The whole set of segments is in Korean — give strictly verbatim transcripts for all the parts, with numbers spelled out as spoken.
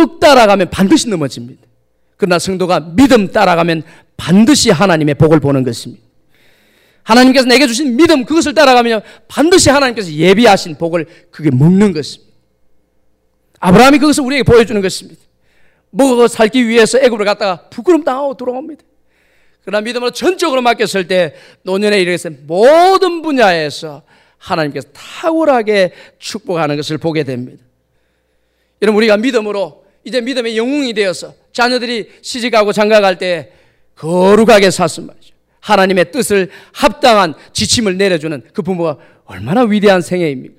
뚝 따라가면 반드시 넘어집니다. 그러나 성도가 믿음 따라가면 반드시 하나님의 복을 보는 것입니다. 하나님께서 내게 주신 믿음, 그것을 따라가면 반드시 하나님께서 예비하신 복을 그게 먹는 것입니다. 아브라함이 그것을 우리에게 보여주는 것입니다. 먹어 살기 위해서 애굽을 갔다가 부끄럼 당하고 돌아옵니다. 그러나 믿음으로 전적으로 맡겼을 때 노년에 이르게서 모든 분야에서 하나님께서 탁월하게 축복하는 것을 보게 됩니다. 여러분, 우리가 믿음으로 이제 믿음의 영웅이 되어서 자녀들이 시집가고 장가갈 때 거룩하게 샀단 말이죠. 하나님의 뜻을 합당한 지침을 내려주는 그 부모가 얼마나 위대한 생애입니까?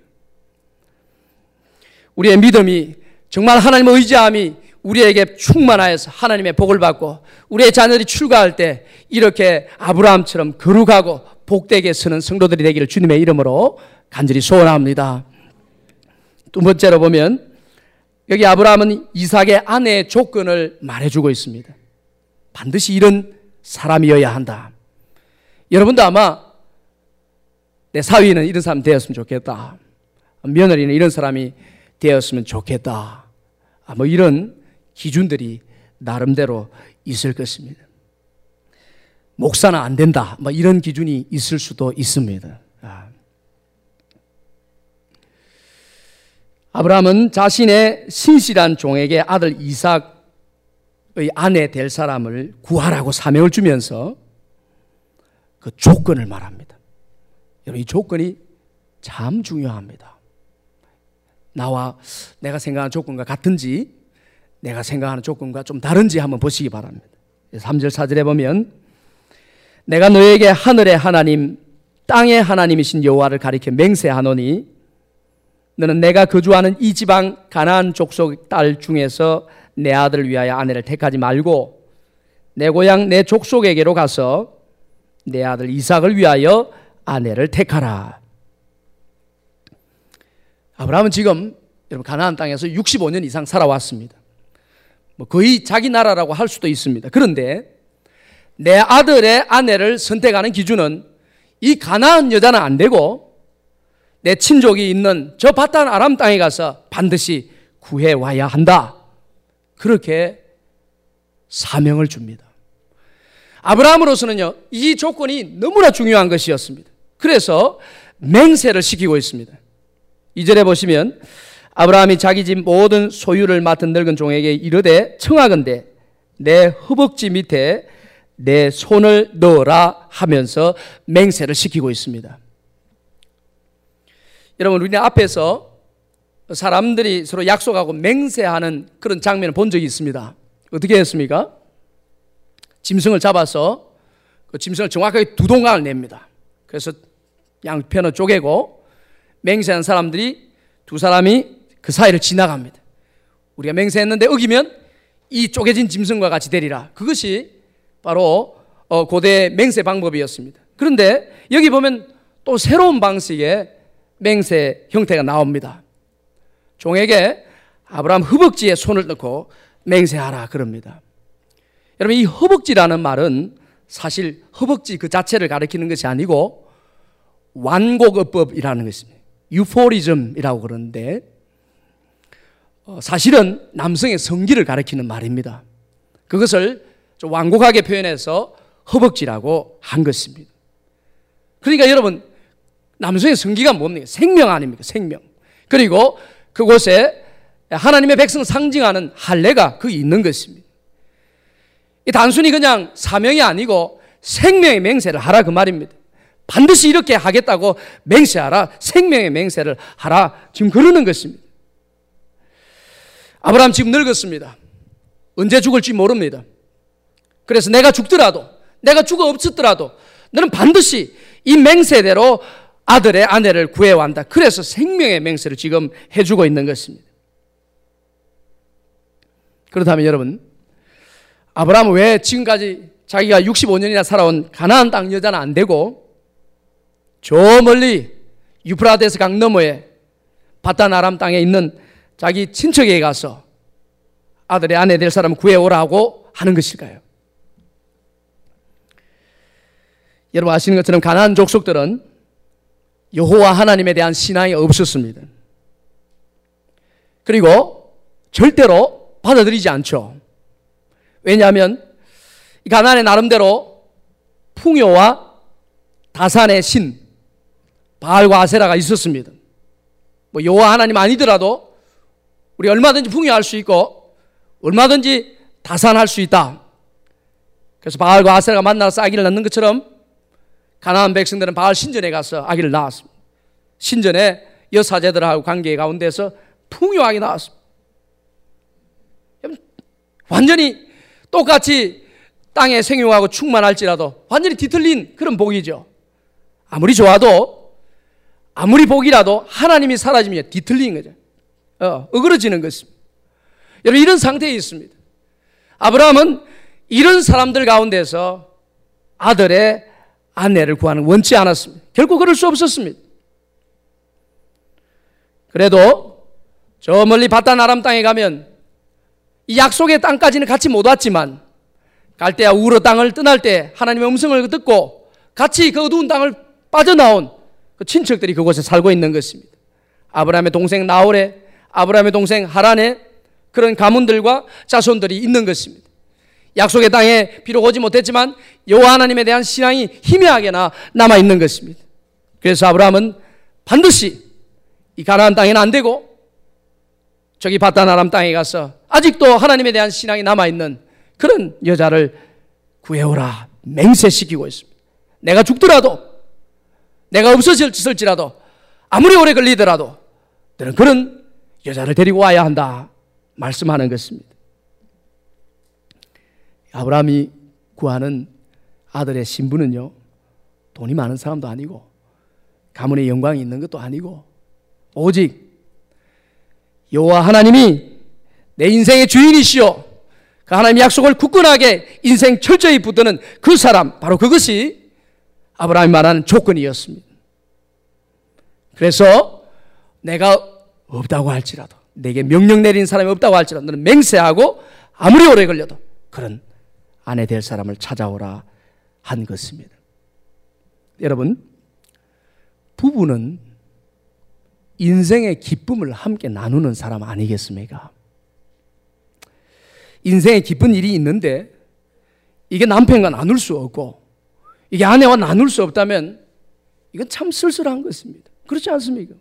우리의 믿음이 정말 하나님의 의지함이 우리에게 충만하여서 하나님의 복을 받고 우리의 자녀들이 출가할 때 이렇게 아브라함처럼 거룩하고 복되게 서는 성도들이 되기를 주님의 이름으로 간절히 소원합니다. 두 번째로 보면 여기 아브라함은 이삭의 아내의 조건을 말해주고 있습니다. 반드시 이런 사람이어야 한다. 여러분도 아마 내 사위는 이런 사람 되었으면 좋겠다. 며느리는 이런 사람이 되었으면 좋겠다. 뭐 이런 기준들이 나름대로 있을 것입니다. 목사는 안 된다. 뭐 이런 기준이 있을 수도 있습니다. 아브라함은 자신의 신실한 종에게 아들 이삭의 아내 될 사람을 구하라고 사명을 주면서 그 조건을 말합니다. 여러분, 이 조건이 참 중요합니다. 나와 내가 생각하는 조건과 같은지 내가 생각하는 조건과 좀 다른지 한번 보시기 바랍니다. 삼 절 사 절에 보면 내가 너에게 하늘의 하나님 땅의 하나님이신 여호와를 가리켜 맹세하노니 너는 내가 거주하는 이 지방 가나안 족속 딸 중에서 내 아들을 위하여 아내를 택하지 말고 내 고향 내 족속에게로 가서 내 아들 이삭을 위하여 아내를 택하라. 아브라함은 지금 여러분 가나안 땅에서 육십오 년 이상 살아왔습니다. 뭐 거의 자기 나라라고 할 수도 있습니다. 그런데 내 아들의 아내를 선택하는 기준은 이 가나안 여자는 안 되고 내 친족이 있는 저 바탄 아람 땅에 가서 반드시 구해와야 한다. 그렇게 사명을 줍니다. 아브라함으로서는요, 이 조건이 너무나 중요한 것이었습니다. 그래서 맹세를 시키고 있습니다. 이 절에 보시면 아브라함이 자기 집 모든 소유를 맡은 늙은 종에게 이르되 청하건대 내 허벅지 밑에 내 손을 넣어라 하면서 맹세를 시키고 있습니다. 여러분, 우리는 앞에서 사람들이 서로 약속하고 맹세하는 그런 장면을 본 적이 있습니다. 어떻게 했습니까? 짐승을 잡아서 그 짐승을 정확하게 두 동강을 냅니다. 그래서 양편을 쪼개고 맹세한 사람들이 두 사람이 그 사이를 지나갑니다. 우리가 맹세했는데 어기면 이 쪼개진 짐승과 같이 되리라. 그것이 바로 고대 맹세 방법이었습니다. 그런데 여기 보면 또 새로운 방식의 맹세 형태가 나옵니다. 종에게 아브라함 허벅지에 손을 넣고 맹세하라 그럽니다. 여러분, 이 허벅지라는 말은 사실 허벅지 그 자체를 가리키는 것이 아니고 완곡어법이라는 것입니다. 유포리즘이라고 그러는데 사실은 남성의 성기를 가리키는 말입니다. 그것을 좀 완곡하게 표현해서 허벅지라고 한 것입니다. 그러니까 여러분, 남성의 성기가 뭡니까? 생명 아닙니까? 생명. 그리고 그곳에 하나님의 백성 상징하는 할례가 거기 있는 것입니다. 이 단순히 그냥 사명이 아니고 생명의 맹세를 하라 그 말입니다. 반드시 이렇게 하겠다고 맹세하라. 생명의 맹세를 하라. 지금 그러는 것입니다. 아브라함 지금 늙었습니다. 언제 죽을지 모릅니다. 그래서 내가 죽더라도, 내가 죽어 없었더라도 너는 반드시 이 맹세대로 아들의 아내를 구해왔다. 그래서 생명의 맹세를 지금 해주고 있는 것입니다. 그렇다면 여러분, 아브라함은 왜 지금까지 자기가 육십오 년이나 살아온 가나안 땅 여자는 안 되고 저 멀리 유프라데스 강 너머에 바단 아람 땅에 있는 자기 친척에게 가서 아들의 아내 될 사람을 구해오라고 하는 것일까요? 여러분 아시는 것처럼 가나안 족속들은 여호와 하나님에 대한 신앙이 없었습니다. 그리고 절대로 받아들이지 않죠. 왜냐하면 이 가나안의 나름대로 풍요와 다산의 신 바알과 아세라가 있었습니다. 뭐 여호와 하나님 아니더라도 우리 얼마든지 풍요할 수 있고 얼마든지 다산할 수 있다. 그래서 바알과 아세라가 만나서 아기를 낳는 것처럼 가나안 백성들은 바알 신전에 가서 아기를 낳았습니다. 신전에 여사제들하고 관계 가운데서 풍요하게 나왔습니다. 완전히 똑같이 땅에 생육하고 충만할지라도 완전히 뒤틀린 그런 복이죠. 아무리 좋아도 아무리 복이라도 하나님이 사라지면 뒤틀린 거죠. 어, 어그러지는 것입니다. 여러분 이런 상태에 있습니다. 아브라함은 이런 사람들 가운데서 아들의 아내를 구하는 원치 않았습니다. 결코 그럴 수 없었습니다. 그래도 저 멀리 바단 아람 땅에 가면 이 약속의 땅까지는 같이 못 왔지만 갈대아 우르 땅을 떠날 때 하나님의 음성을 듣고 같이 그 어두운 땅을 빠져나온 그 친척들이 그곳에 살고 있는 것입니다. 아브라함의 동생 나홀의, 아브라함의 동생 하란의 그런 가문들과 자손들이 있는 것입니다. 약속의 땅에 비록 오지 못했지만 여호와 하나님에 대한 신앙이 희미하게나 남아있는 것입니다. 그래서 아브라함은 반드시 이 가나안 땅에는 안 되고 저기 바단 아람 땅에 가서 아직도 하나님에 대한 신앙이 남아있는 그런 여자를 구해오라 맹세시키고 있습니다. 내가 죽더라도 내가 없어질지라도 아무리 오래 걸리더라도 너는 그런 여자를 데리고 와야 한다 말씀하는 것입니다. 아브라함이 구하는 아들의 신부는요, 돈이 많은 사람도 아니고 가문의 영광이 있는 것도 아니고 오직 여호와 하나님이 내 인생의 주인이시오, 그 하나님의 약속을 굳건하게 인생 철저히 붙드는 그 사람, 바로 그것이 아브라함이 말하는 조건이었습니다. 그래서 내가 없다고 할지라도, 내게 명령 내린 사람이 없다고 할지라도 너는 맹세하고 아무리 오래 걸려도 그런 아내 될 사람을 찾아오라 한 것입니다. 여러분, 부부는 인생의 기쁨을 함께 나누는 사람 아니겠습니까? 인생에 기쁜 일이 있는데 이게 남편과 나눌 수 없고 이게 아내와 나눌 수 없다면 이건 참 쓸쓸한 것입니다. 그렇지 않습니까?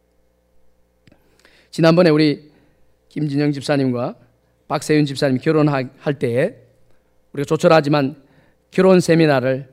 지난번에 우리 김진영 집사님과 박세윤 집사님 결혼할 때에 우리가 조촐하지만 결혼 세미나를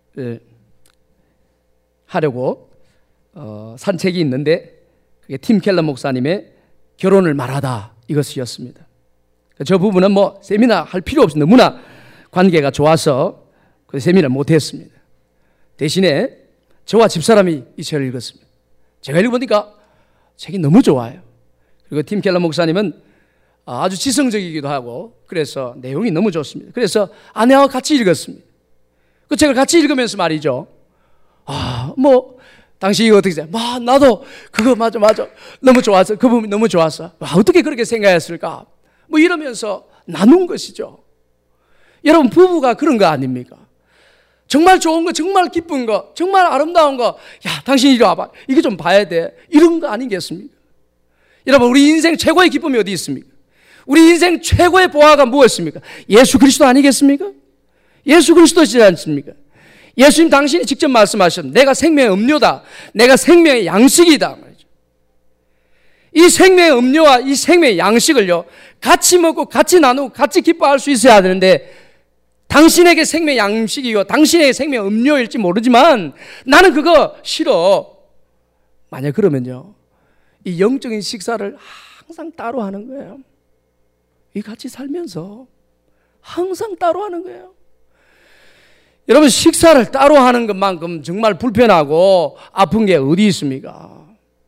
하려고 어, 산 책이 있는데 그게 팀 켈러 목사님의 결혼을 말하다 이것이었습니다. 저 부분은 뭐 세미나 할 필요 없이 너무나 관계가 좋아서 그 세미나를 못했습니다. 대신에 저와 집사람이 이 책을 읽었습니다. 제가 읽어보니까 책이 너무 좋아요. 그리고 팀 켈러 목사님은 아주 지성적이기도 하고 그래서 내용이 너무 좋습니다. 그래서 아내와 같이 읽었습니다. 그 책을 같이 읽으면서 말이죠. 아, 뭐 당시 이거 어떻게 생각해? 와, 나도 그거 맞아 맞아 너무 좋았어. 그 부분이 너무 좋았어. 와, 어떻게 그렇게 생각했을까? 뭐 이러면서 나눈 것이죠. 여러분, 부부가 그런 거 아닙니까? 정말 좋은 거, 정말 기쁜 거, 정말 아름다운 거, 야, 당신 이리 와봐, 이거 좀 봐야 돼, 이런 거 아니겠습니까? 여러분, 우리 인생 최고의 기쁨이 어디 있습니까? 우리 인생 최고의 보화가 무엇입니까? 예수 그리스도 아니겠습니까? 예수 그리스도시지 않습니까? 예수님 당신이 직접 말씀하셨는데 내가 생명의 음료다, 내가 생명의 양식이다 말이죠. 이 생명의 음료와 이 생명의 양식을요 같이 먹고 같이 나누고 같이 기뻐할 수 있어야 되는데, 당신에게 생명의 양식이요 당신에게 생명의 음료일지 모르지만 나는 그거 싫어. 만약 그러면요 이 영적인 식사를 항상 따로 하는 거예요. 이 같이 살면서 항상 따로 하는 거예요. 여러분, 식사를 따로 하는 것만큼 정말 불편하고 아픈 게 어디 있습니까?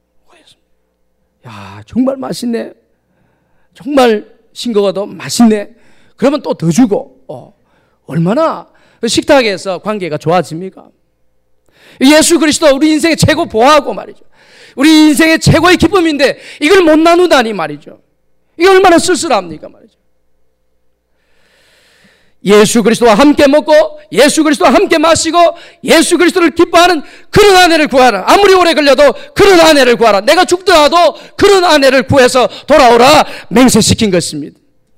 야, 정말 맛있네, 정말 싱거워도 맛있네, 그러면 또 더 주고, 어, 얼마나 식탁에서 관계가 좋아집니까? 예수 그리스도 우리 인생의 최고 보화고 말이죠. 우리 인생의 최고의 기쁨인데 이걸 못 나누다니 말이죠. 이게 얼마나 쓸쓸합니까 말이죠. 예수 그리스도와 함께 먹고 예수 그리스도와 함께 마시고 예수 그리스도를 기뻐하는 그런 아내를 구하라. 아무리 오래 걸려도 그런 아내를 구하라. 내가 죽더라도 그런 아내를 구해서 돌아오라 맹세시킨 것입니다.